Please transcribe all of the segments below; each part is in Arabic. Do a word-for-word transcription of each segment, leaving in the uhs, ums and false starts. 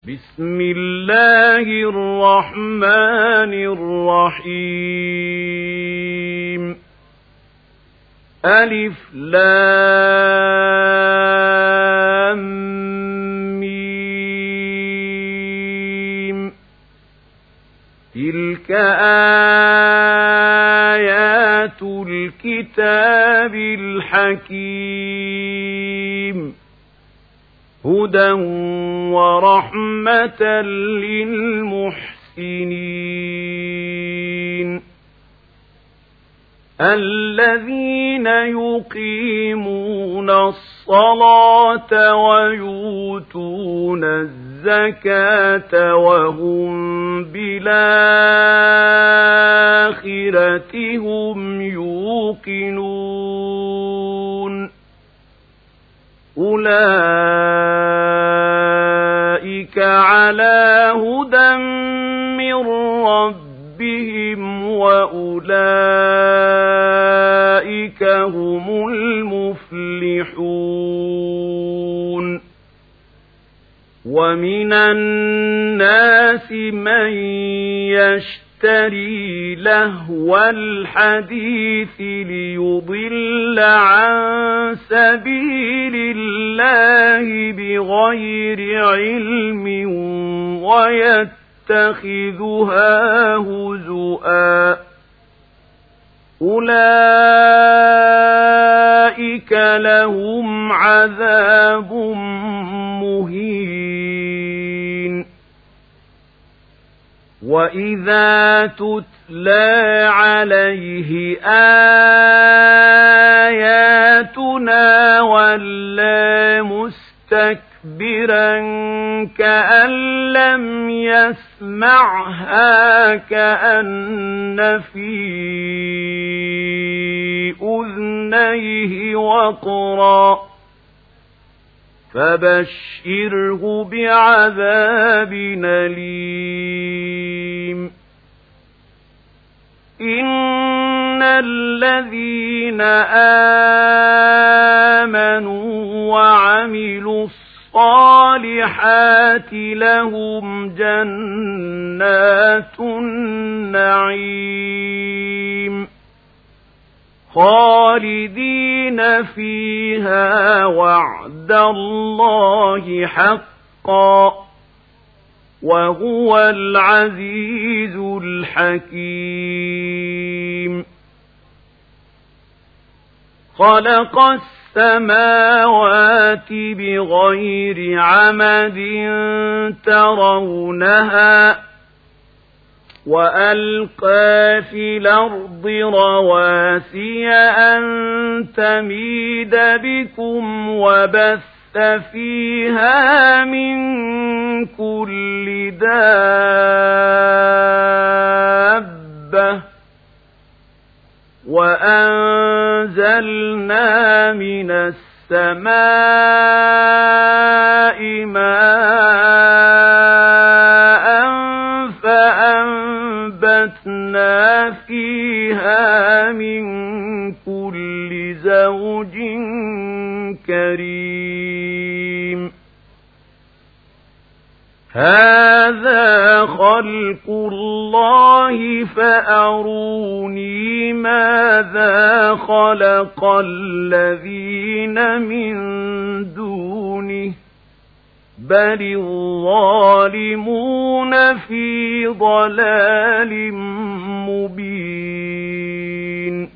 بسم الله الرحمن الرحيم ألف لام ميم تلك آيات الكتاب الحكيم هدى ورحمة للمحسنين الذين يقيمون الصلاة ويؤتون الزكاة وهم بالآخرة هم يوقنون أولئك على هدى من ربهم وأولئك هم المفلحون ومن الناس من يشتري لهو الحديث ليضل عن سبيل الله بغير علم ويتخذها هزؤا أولئك لهم عذاب مهين وإذا تتلى عليه آياتنا ولى مستكبرا كأن لم يسمعها كأن في أذنيه وقرا فبشره بعذاب أليم إن الذين آمنوا وعملوا الصالحات لهم جنات النعيم خالدين فيها وعد الله حقا وهو العزيز الحكيم خلق السماوات بغير عمد ترونها وألقى في الأرض رواسي أن تميد بكم وبث فيها من كل دابة وأنزلنا من السماء ماء فأنبتنا فيها من كل زوج كريم هذا خلق الله فأروني ماذا خلق الذين من دونه بل الظالمون في ضلال مبين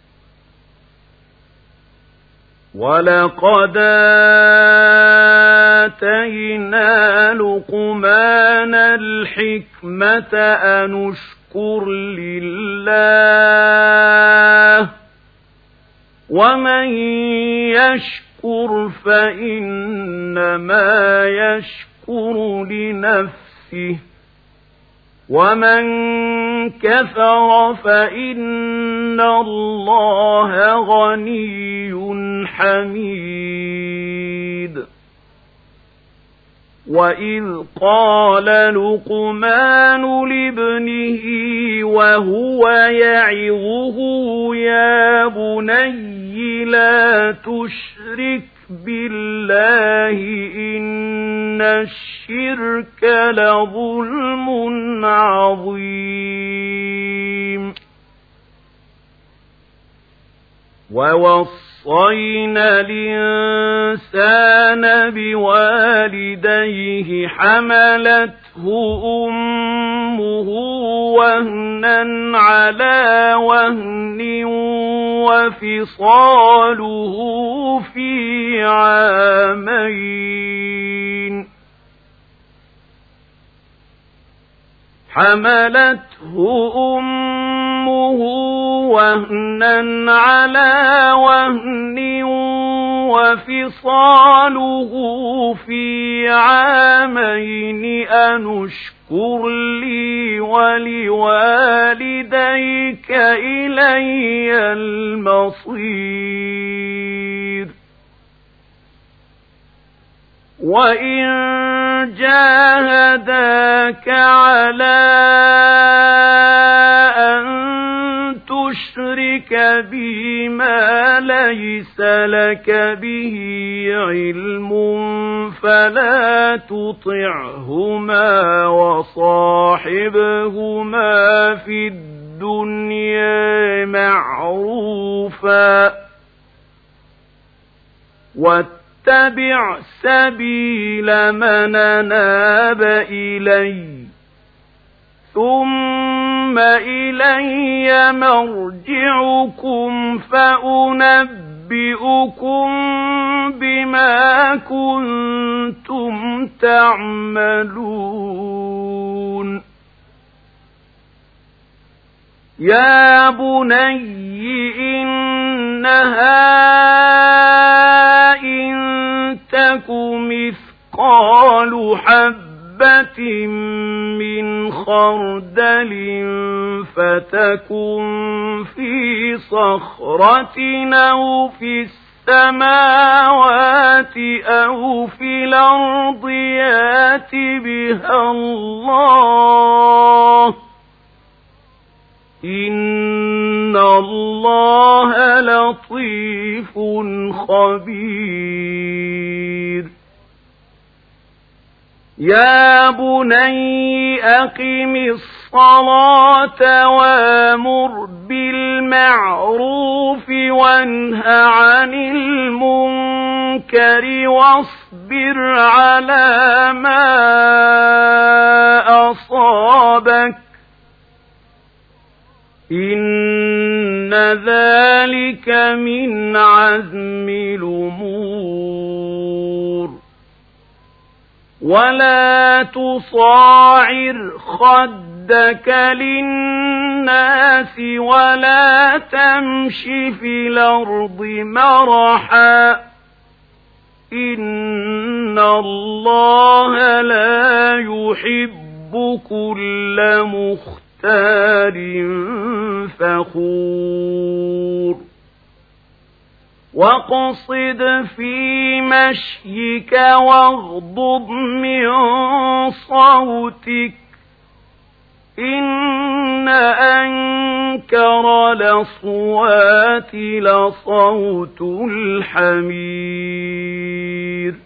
ولقد آتينا لقمان الحكمة أن اشكر لله ومن يشكر فإنما يشكر لنفسه ومن كفر فإن الله غني حميد وإذ قال لقمان لابنه وهو يعظه يا بني لا تشرك بالله إن الشرك لظلم عظيم. ووصينا الإنسان بوالديه حملته أمه وهنا على وهن وفصاله في عامين حملته أمه وهنا على وهن وفصاله في عامين أن اشكر لي ولوالديك إلي المصير. وإن جاهداك على أن تشرك بي ما ليس لك به علم فلا تطعهما وصاحبهما في الدنيا معروفا واتبع سبيل من أناب إلي ثم إلي مرجعكم فأنبئكم بما كنتم تعملون. يا بني إنها إن تك مثقال حبة من خردل فتكن في صخرة أو في السماوات أو في الأرض يأت بها الله إن الله لطيف خبير. يا بني أقم الصلاة وأمر بالمعروف وانه عن المنكر واصبر على ما أصابك إن ذلك من عزم الأمور. ولا تصاعر خدك للناس ولا تمش في الأرض مرحا إن الله لا يحب كل مختال فخور. واقصد في مشيك واغضض من صوتك إن أنكر الأصوات لصوت الحمير.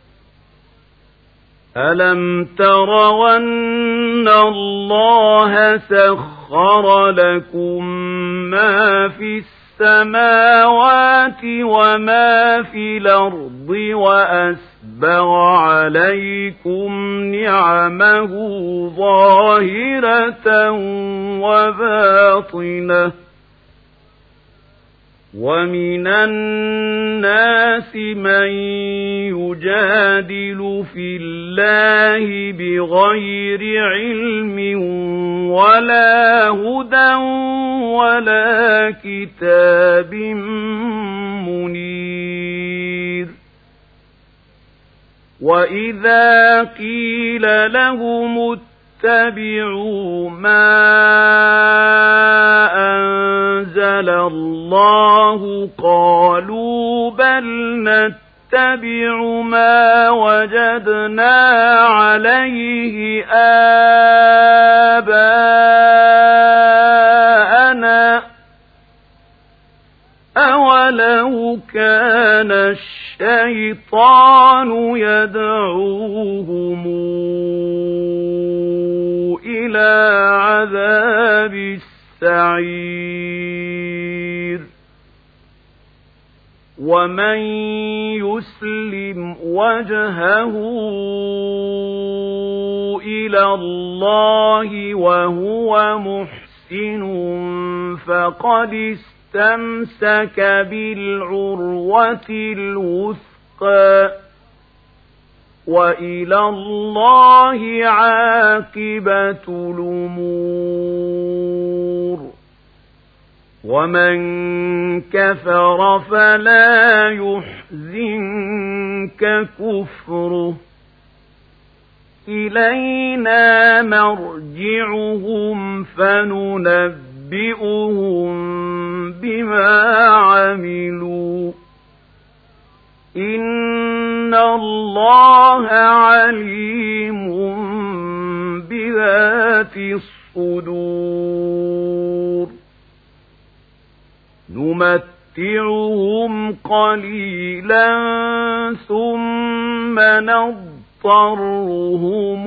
ألم تروا أن الله سخر لكم ما في السماوات وما في الأرض وأسبغ عليكم نعمه ظاهرة وباطنة ومن الناس من يجادل في الله بغير علم ولا هدى ولا كتاب منير. وإذا قيل لهم اتبعوا ما أنزل الله قالوا بل نتبع ما وجدنا عليه آباءنا أولو كان الشيء الشيطان يدعوهم إلى عذاب السعير ومن يسلم وجهه إلى الله وهو محسن فقد استمسك بالعروة الوثقى وإلى الله عاقبة الأمور ومن كفر فلا يحزنك كفره إلينا مرجعهم فننبئهم بما عملوا إن الله عليم بذات الصدور نمتعهم قليلا ثم نضطرهم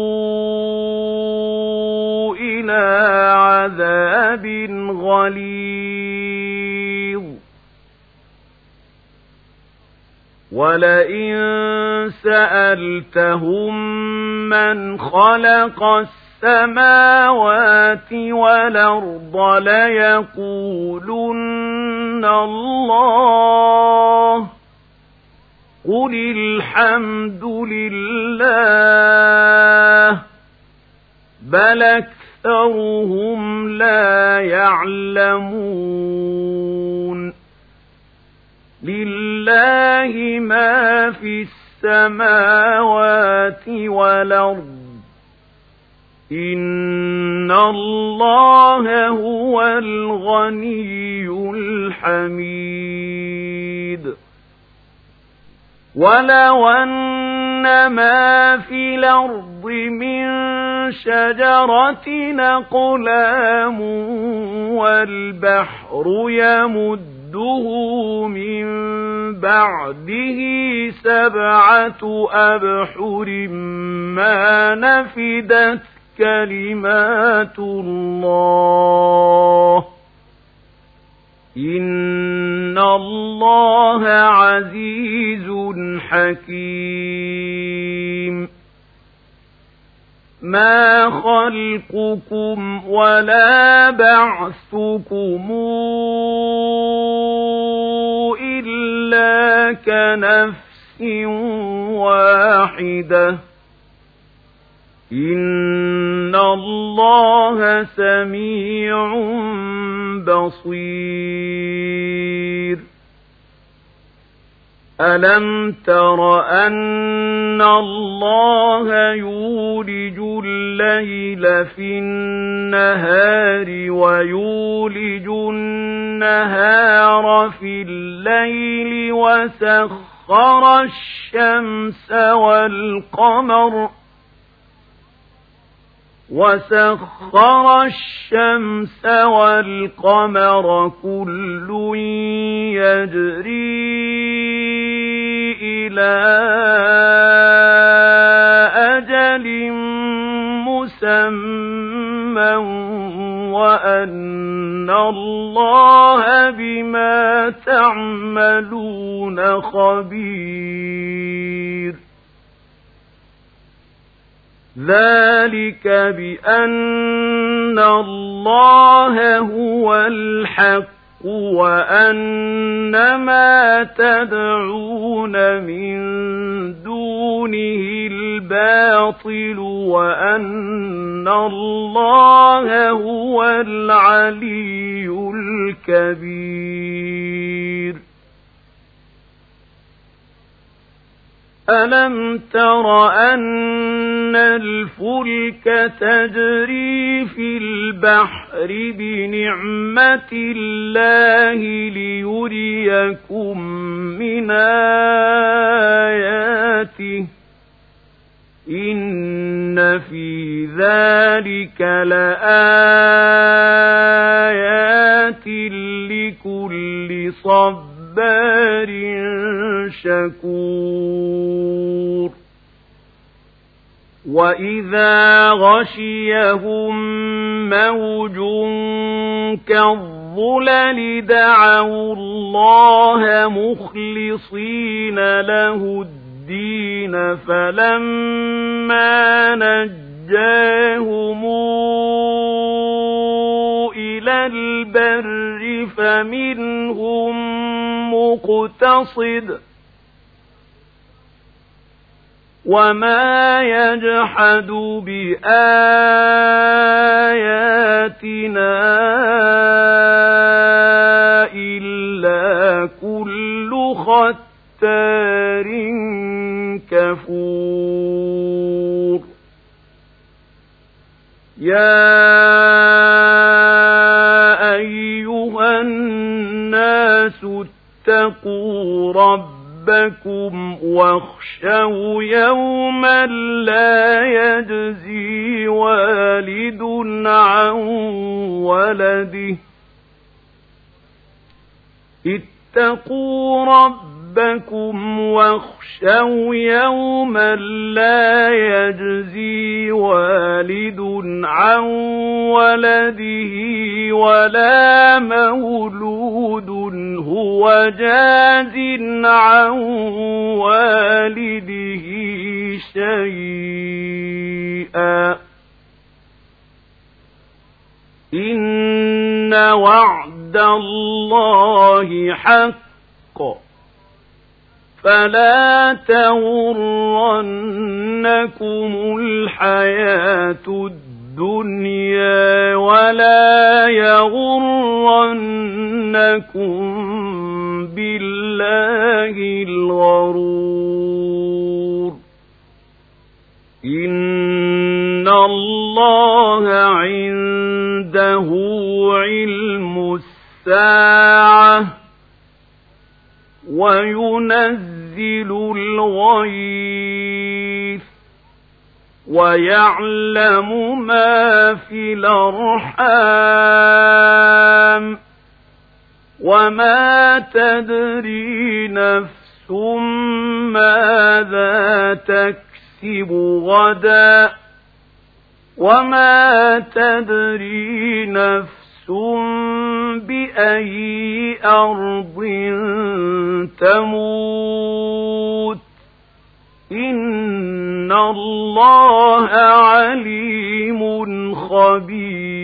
إلى عذاب غليظ ولئن سألتهم من خلق السماوات والأرض ليقولن الله قل الحمد لله بل أكثرهم لا يعلمون لله ما في السماوات والأرض إن الله هو الغني الحميد ولو أن ما في الأرض من شجرة أقلام والبحر يمده من بعده سبعة أبحر ما نفدت كلمات الله إن الله عزيز حكيم ما خلقكم ولا بعثكم إلا كنفس واحدة إن الله سميع بصير ألم تر أن الله يولج الليل في النهار ويولج النهار في الليل وسخر الشمس والقمر وسخر الشمس والقمر كل يجري إلى أجل مسمى وأن الله بما تعملون خبير ذلك بأن الله هو الحق وأن ما تدعون من دونه الباطل وأن الله هو العلي الكبير ألم تر أن الفلك تجري في البحر بنعمة الله ليريكم من آياته إن في ذلك لآيات لكل صبار شكور وإذا غشيهم موج كالظلل دعوا الله مخلصين له الدين فلما نجاهم إلى البر فمنهم مقتصد وما يجحد بآياتنا إلا كل ختار كفور يا أيها الناس اتقوا ربكم واخشوا يوما لا يجزي والد عن ولده اتقوا ربكم واخشوا يوما لا يجزي والد عن ولده ولا مولود هو جاز عن والده شيئا إن وعد الله حق فلا تغرنكم الحياة الدنيا ولا يغرنكم بالله الغرور إن الله عنده علم الساعة وينزل الغيث ويعلم ما في الأرحام وما تدري نفس ماذا تكسب غدا وما تدري نفس بأي أرض تموت إن الله عليم خبير